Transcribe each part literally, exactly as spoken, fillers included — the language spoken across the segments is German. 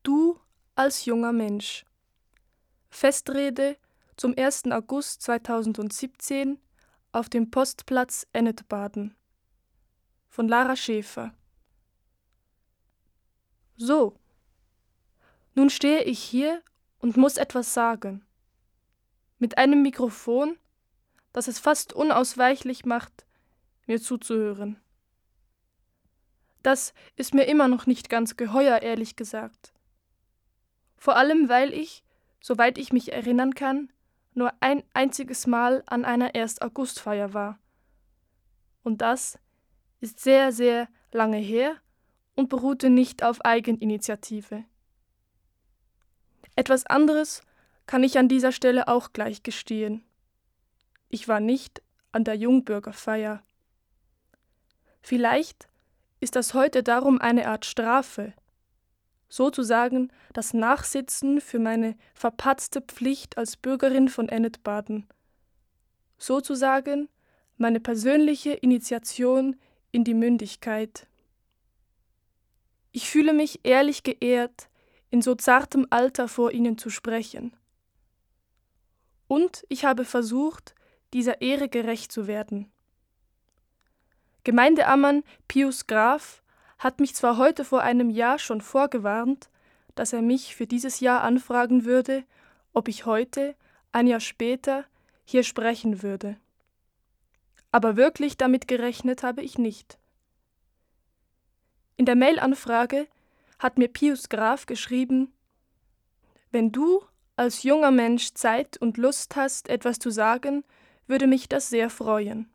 Du als junger Mensch. Festrede zum ersten August zweitausendsiebzehn auf dem Postplatz Ennetbaden von Lara Schäfer. So, nun stehe ich hier und muss etwas sagen. Mit einem Mikrofon, das es fast unausweichlich macht, mir zuzuhören. Das ist mir immer noch nicht ganz geheuer, ehrlich gesagt. Vor allem, weil ich, soweit ich mich erinnern kann, nur ein einziges Mal an einer Erst-August-Feier war. Und das ist sehr, sehr lange her und beruhte nicht auf Eigeninitiative. Etwas anderes kann ich an dieser Stelle auch gleich gestehen. Ich war nicht an der Jungbürgerfeier. Vielleicht ist das heute darum eine Art Strafe, sozusagen das Nachsitzen für meine verpatzte Pflicht als Bürgerin von Ennetbaden, sozusagen meine persönliche Initiation in die Mündigkeit. Ich fühle mich ehrlich geehrt, in so zartem Alter vor Ihnen zu sprechen. Und ich habe versucht, dieser Ehre gerecht zu werden. Gemeindeammann Pius Graf hat mich zwar heute vor einem Jahr schon vorgewarnt, dass er mich für dieses Jahr anfragen würde, ob ich heute, ein Jahr später, hier sprechen würde. Aber wirklich damit gerechnet habe ich nicht. In der Mail-Anfrage hat mir Pius Graf geschrieben: Wenn du als junger Mensch Zeit und Lust hast, etwas zu sagen, würde mich das sehr freuen.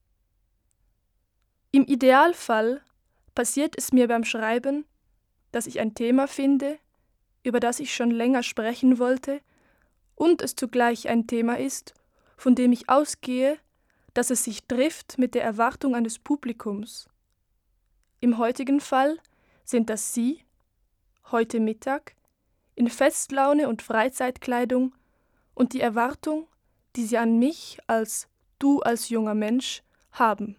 Im Idealfall passiert es mir beim Schreiben, dass ich ein Thema finde, über das ich schon länger sprechen wollte, und es zugleich ein Thema ist, von dem ich ausgehe, dass es sich trifft mit der Erwartung eines Publikums. Im heutigen Fall sind das Sie, heute Mittag, in Festlaune und Freizeitkleidung und die Erwartung, die Sie an mich als du als junger Mensch haben.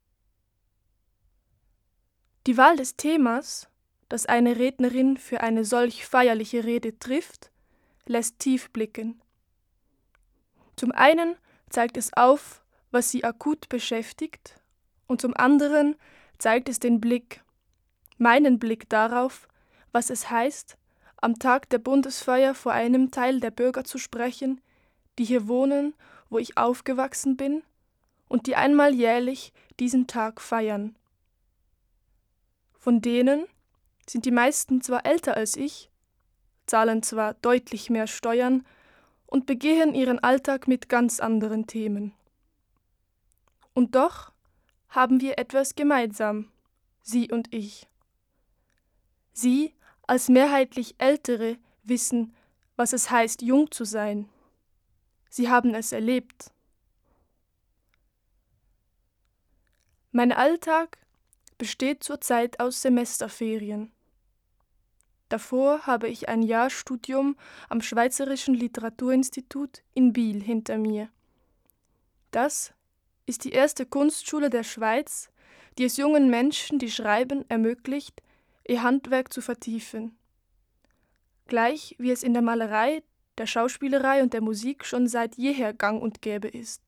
Die Wahl des Themas, das eine Rednerin für eine solch feierliche Rede trifft, lässt tief blicken. Zum einen zeigt es auf, was sie akut beschäftigt, und zum anderen zeigt es den Blick, meinen Blick darauf, was es heißt, am Tag der Bundesfeier vor einem Teil der Bürger zu sprechen, die hier wohnen, wo ich aufgewachsen bin, und die einmal jährlich diesen Tag feiern. Von denen sind die meisten zwar älter als ich, zahlen zwar deutlich mehr Steuern und begehen ihren Alltag mit ganz anderen Themen. Und doch haben wir etwas gemeinsam, sie und ich. Sie als mehrheitlich Ältere wissen, was es heißt, jung zu sein. Sie haben es erlebt. Mein Alltag besteht zurzeit aus Semesterferien. Davor habe ich ein Jahr Studium am Schweizerischen Literaturinstitut in Biel hinter mir. Das ist die erste Kunstschule der Schweiz, die es jungen Menschen, die schreiben, ermöglicht, ihr Handwerk zu vertiefen. Gleich wie es in der Malerei, der Schauspielerei und der Musik schon seit jeher gang und gäbe ist.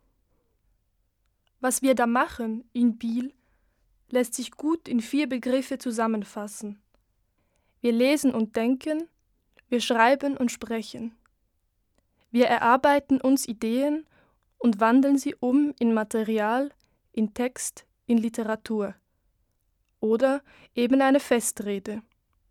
Was wir da machen in Biel, lässt sich gut in vier Begriffe zusammenfassen. Wir lesen und denken, wir schreiben und sprechen. Wir erarbeiten uns Ideen und wandeln sie um in Material, in Text, in Literatur. Oder eben eine Festrede.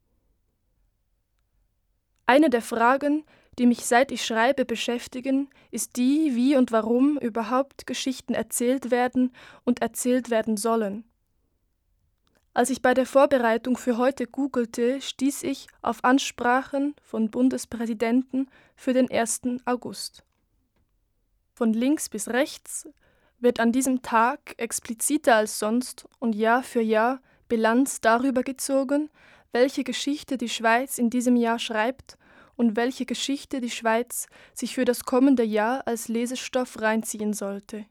Eine der Fragen, die mich seit ich schreibe beschäftigen, ist die, wie und warum überhaupt Geschichten erzählt werden und erzählt werden sollen. Als ich bei der Vorbereitung für heute googelte, stieß ich auf Ansprachen von Bundespräsidenten für den ersten August. Von links bis rechts wird an diesem Tag expliziter als sonst und Jahr für Jahr Bilanz darüber gezogen, welche Geschichte die Schweiz in diesem Jahr schreibt und welche Geschichte die Schweiz sich für das kommende Jahr als Lesestoff reinziehen sollte.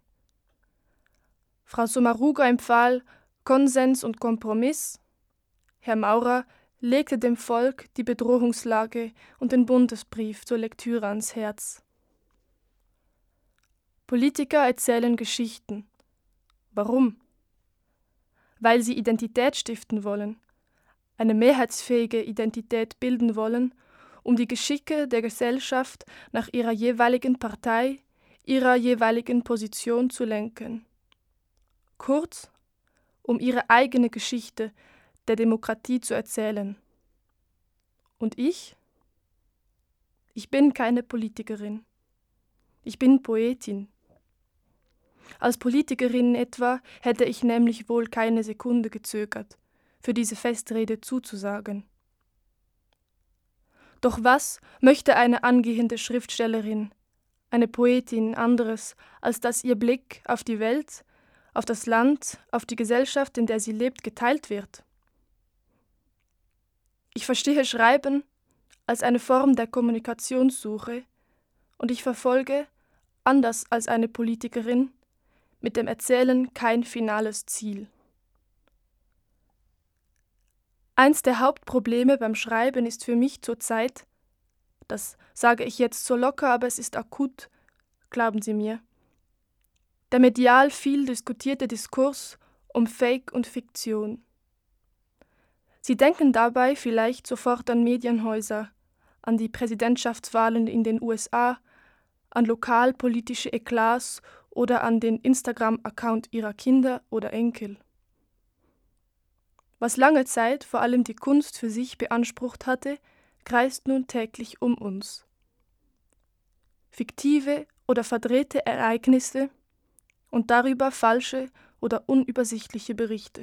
Frau Sommaruga empfahl Konsens und Kompromiss, Herr Maurer legte dem Volk die Bedrohungslage und den Bundesbrief zur Lektüre ans Herz. Politiker erzählen Geschichten. Warum? Weil sie Identität stiften wollen, eine mehrheitsfähige Identität bilden wollen, um die Geschicke der Gesellschaft nach ihrer jeweiligen Partei, ihrer jeweiligen Position zu lenken. Kurz, um ihre eigene Geschichte der Demokratie zu erzählen. Und ich? Ich bin keine Politikerin. Ich bin Poetin. Als Politikerin etwa hätte ich nämlich wohl keine Sekunde gezögert, für diese Festrede zuzusagen. Doch was möchte eine angehende Schriftstellerin, eine Poetin anderes, als dass ihr Blick auf die Welt, auf das Land, auf die Gesellschaft, in der sie lebt, geteilt wird? Ich verstehe Schreiben als eine Form der Kommunikationssuche und ich verfolge, anders als eine Politikerin, mit dem Erzählen kein finales Ziel. Eins der Hauptprobleme beim Schreiben ist für mich zurzeit, das sage ich jetzt so locker, aber es ist akut, glauben Sie mir, der medial viel diskutierte Diskurs um Fake und Fiktion. Sie denken dabei vielleicht sofort an Medienhäuser, an die Präsidentschaftswahlen in den U S A, an lokalpolitische Eklats oder an den Instagram-Account ihrer Kinder oder Enkel. Was lange Zeit vor allem die Kunst für sich beansprucht hatte, kreist nun täglich um uns. Fiktive oder verdrehte Ereignisse und darüber falsche oder unübersichtliche Berichte.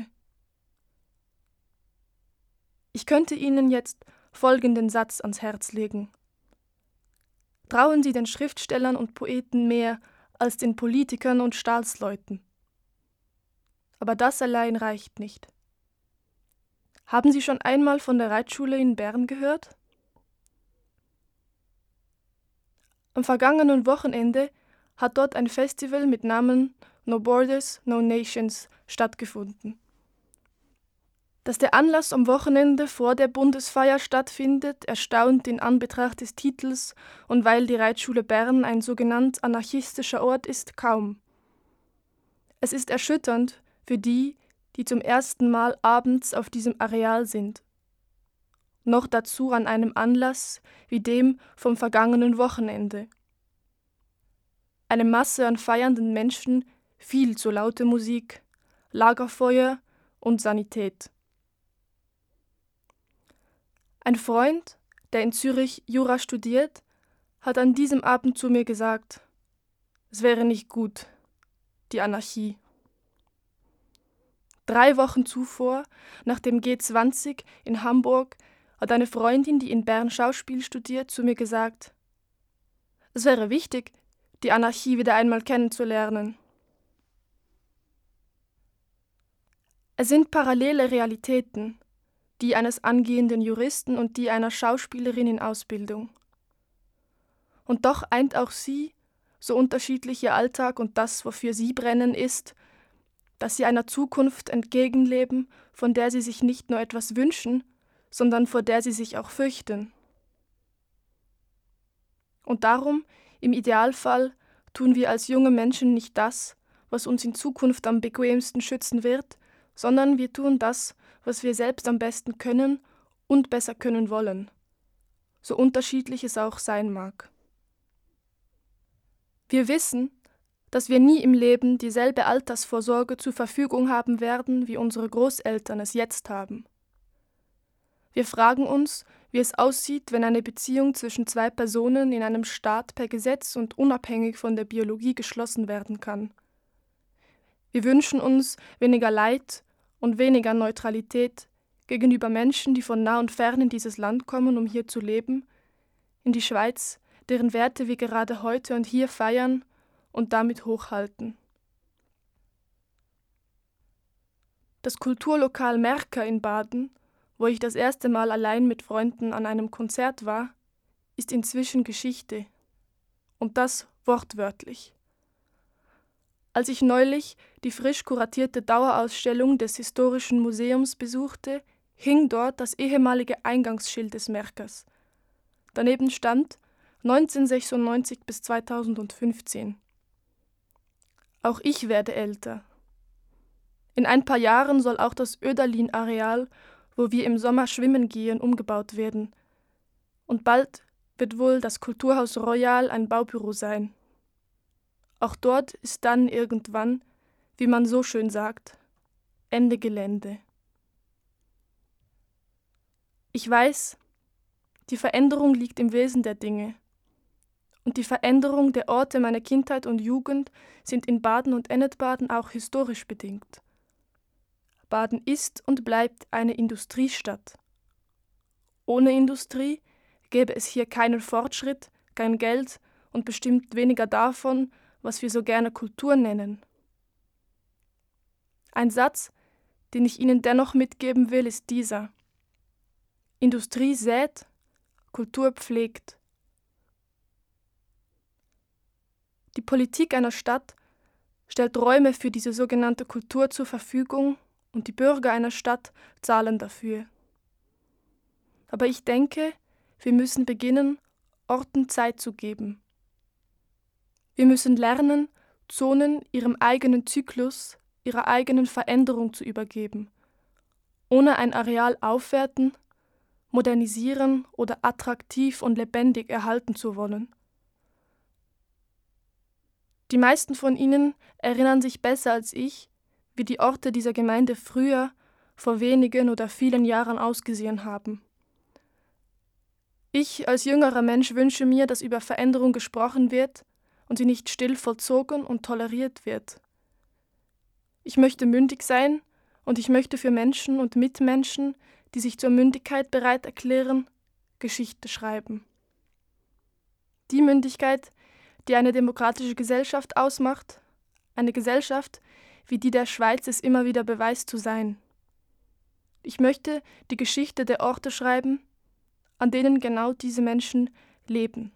Ich könnte Ihnen jetzt folgenden Satz ans Herz legen. Trauen Sie den Schriftstellern und Poeten mehr als den Politikern und Staatsleuten. Aber das allein reicht nicht. Haben Sie schon einmal von der Reitschule in Bern gehört? Am vergangenen Wochenende hat dort ein Festival mit Namen No Borders, No Nations stattgefunden. Dass der Anlass am Wochenende vor der Bundesfeier stattfindet, erstaunt in Anbetracht des Titels und weil die Reitschule Bern ein sogenannt anarchistischer Ort ist, kaum. Es ist erschütternd für die, die zum ersten Mal abends auf diesem Areal sind. Noch dazu an einem Anlass wie dem vom vergangenen Wochenende. Eine Masse an feiernden Menschen, viel zu laute Musik, Lagerfeuer und Sanität. Ein Freund, der in Zürich Jura studiert, hat an diesem Abend zu mir gesagt, es wäre nicht gut, die Anarchie. Drei Wochen zuvor, nach dem G zwanzig in Hamburg, hat eine Freundin, die in Bern Schauspiel studiert, zu mir gesagt, es wäre wichtig, die Anarchie wieder einmal kennenzulernen. Es sind parallele Realitäten, die eines angehenden Juristen und die einer Schauspielerin in Ausbildung. Und doch eint auch sie, so unterschiedlich ihr Alltag und das, wofür sie brennen, ist, dass sie einer Zukunft entgegenleben, von der sie sich nicht nur etwas wünschen, sondern vor der sie sich auch fürchten. Und darum, im Idealfall, tun wir als junge Menschen nicht das, was uns in Zukunft am bequemsten schützen wird, sondern wir tun das, was wir selbst am besten können und besser können wollen, so unterschiedlich es auch sein mag. Wir wissen, dass wir nie im Leben dieselbe Altersvorsorge zur Verfügung haben werden, wie unsere Großeltern es jetzt haben. Wir fragen uns, wie es aussieht, wenn eine Beziehung zwischen zwei Personen in einem Staat per Gesetz und unabhängig von der Biologie geschlossen werden kann. Wir wünschen uns weniger Leid und weniger Neutralität gegenüber Menschen, die von nah und fern in dieses Land kommen, um hier zu leben, in die Schweiz, deren Werte wir gerade heute und hier feiern und damit hochhalten. Das Kulturlokal Merker in Baden, wo ich das erste Mal allein mit Freunden an einem Konzert war, ist inzwischen Geschichte. Und das wortwörtlich. Als ich neulich die frisch kuratierte Dauerausstellung des Historischen Museums besuchte, hing dort das ehemalige Eingangsschild des Merkers. Daneben stand neunzehnhundertsechsundneunzig bis zweitausendfünfzehn. Auch ich werde älter. In ein paar Jahren soll auch das Öderlin-Areal, wo wir im Sommer schwimmen gehen, umgebaut werden. Und bald wird wohl das Kulturhaus Royal ein Baubüro sein. Auch dort ist dann irgendwann, wie man so schön sagt, Ende Gelände. Ich weiß, die Veränderung liegt im Wesen der Dinge. Und die Veränderung der Orte meiner Kindheit und Jugend sind in Baden und Ennetbaden auch historisch bedingt. Baden ist und bleibt eine Industriestadt. Ohne Industrie gäbe es hier keinen Fortschritt, kein Geld und bestimmt weniger davon, was wir so gerne Kultur nennen. Ein Satz, den ich Ihnen dennoch mitgeben will, ist dieser: Industrie sät, Kultur pflegt. Die Politik einer Stadt stellt Räume für diese sogenannte Kultur zur Verfügung und die Bürger einer Stadt zahlen dafür. Aber ich denke, wir müssen beginnen, Orten Zeit zu geben. Wir müssen lernen, Zonen ihrem eigenen Zyklus, ihrer eigenen Veränderung zu übergeben, ohne ein Areal aufwerten, modernisieren oder attraktiv und lebendig erhalten zu wollen. Die meisten von Ihnen erinnern sich besser als ich, wie die Orte dieser Gemeinde früher, vor wenigen oder vielen Jahren ausgesehen haben. Ich als jüngerer Mensch wünsche mir, dass über Veränderung gesprochen wird und sie nicht still vollzogen und toleriert wird. Ich möchte mündig sein und ich möchte für Menschen und Mitmenschen, die sich zur Mündigkeit bereit erklären, Geschichte schreiben. Die Mündigkeit, die eine demokratische Gesellschaft ausmacht, eine Gesellschaft, wie die der Schweiz es immer wieder beweist zu sein. Ich möchte die Geschichte der Orte schreiben, an denen genau diese Menschen leben.